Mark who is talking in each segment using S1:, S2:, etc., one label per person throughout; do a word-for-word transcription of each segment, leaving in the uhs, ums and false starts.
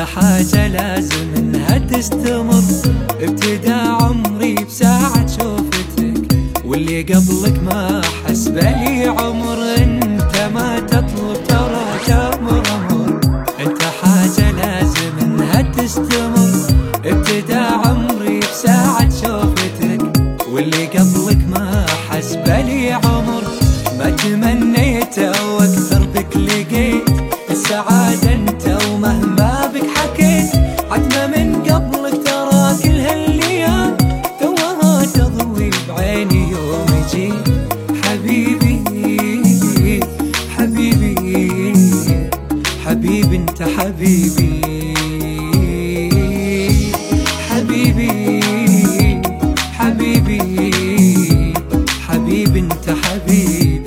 S1: حاجة لازم انها تستمر. ابتدى عمري بساعة شوفتك، واللي قبلك ما حس بلي عمر. انت ما تطلب ترى تامر امر، انت حاجة لازم انها تستمر. ابتدى عمري بساعة شوفتك، واللي قبلك ما حس بلي عمر. ما تمنيته واكثر بك لقيت السعادة انت، ومهما بك حكيت عتمة من قبلك ترى كل هالايام توها تضوي بعيني يوم يجي. حبيبي حبيبي حبيبي انت حبيبي حبيبي حبيبي حبيبي انت حبيبي.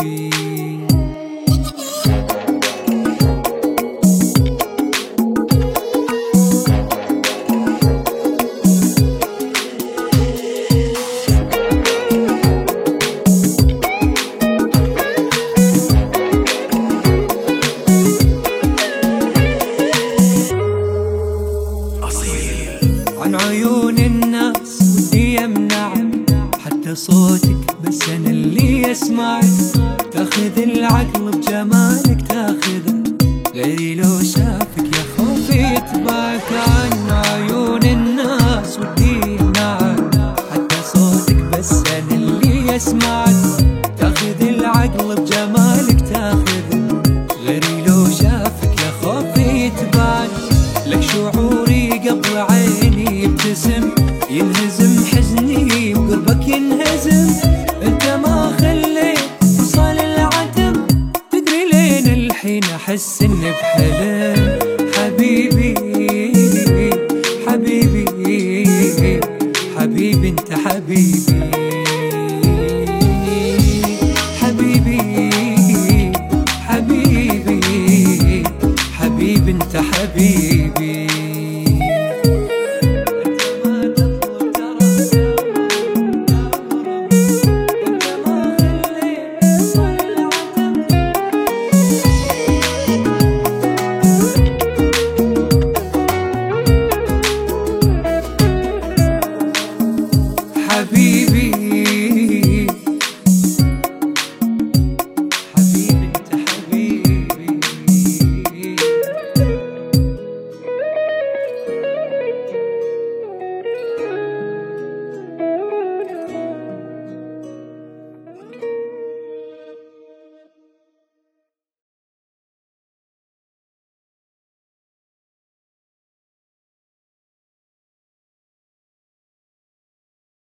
S1: عن عيون الناس ودي يمنع حتى صوتك، بس انا اللي اسمع. تاخذ العقل بجمالك تاخذه، غيري لو شافك يا خوفي يتبعك. عن عيون الناس ودي يمنع حتى صوتك، بس انا اللي اسمع. تاخذ العقل بجمالك تاخذه، غيري لو شافك يا خوفي يتبعك. لك شعوري قبل عيني يبتسم، ينهزم حزني بقربك ينهزم. انت ما خليت وصال العتم، تدري لين الحين احس اني بحلم. حبيبي حبيبي حبيبي انت حبيبي حبيبي حبيبي حبيبي انت حبيبي. حبيبي